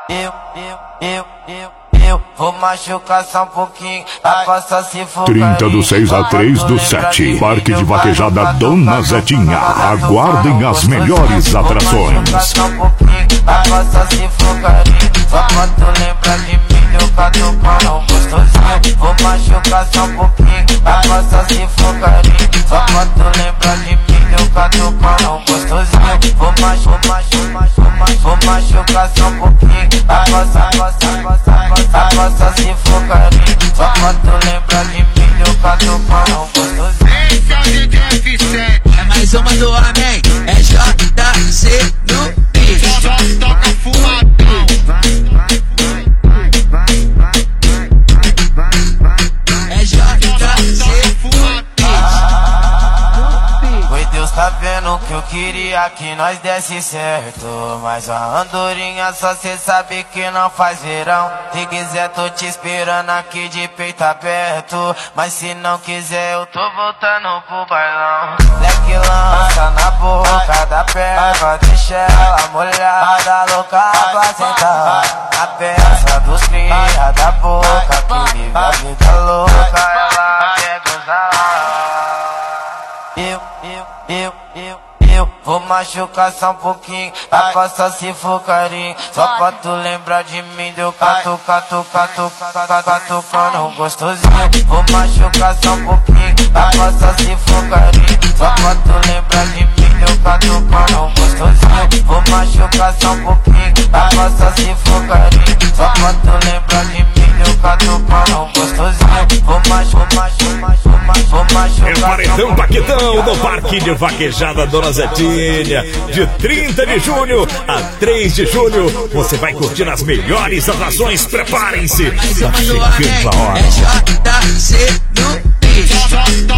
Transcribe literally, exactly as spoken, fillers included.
Eu, eu, eu, eu, eu vou machucar só um pouquinho, a coça se for trinta do seis a três do sete, Parque de Vaquejada Dona Zetinha. Aguardem as melhores atrações. A coça se for carinho, só pra tu lembrar de mim, meu catucão gostosinho. Vou machucar só um pouquinho, a coça se for carinho, só pra tu lembrar de mim, meu catucão gostosinho. Vou machucar, vou machucar só um pouquinho, a coça, a coça, a coça, a coça se for carinho, só pra tu lembrar de mim, meu catucão gostosinho. Esse é o D J F sete, é mais uma do homem, é J C no beat. só toca fumadão. É J C Foi Deus tá vendo que eu queria que nós desse certo, mas a andorinha só cê sabe que não faz verão. Se quiser tô te esperando aqui de peito aberto, mas se não quiser eu tô voltando pro bailão. Leque lança na boca da perna, deixa ela molhada, louca pra sentar na peça dos cria da boca, que vive a vida louca, ela quer gozar. Eu, eu, eu, eu, eu vou machucar só um pouquinho, a coça se for carinho, só pra tu lembrar de mim, deu catu, catu, catu, catu, catucando gostosinho. Vou machucar só um pouquinho, a coça se for carinho, só pra tu lembrar de mim, deu catucando gostosinho. Vou machucar só um pouquinho, a coça se for carinho, só pra tu lembrar de mim, deu catucando gostosinho. Vou machucar, machucar, vou machucar. É Paredão Paquetão do Parque de Vaquejada Dona Zetinha. De trinta de junho a três de julho, você vai curtir as melhores atrações. Preparem-se, tá chegando a hora. é J C no beat.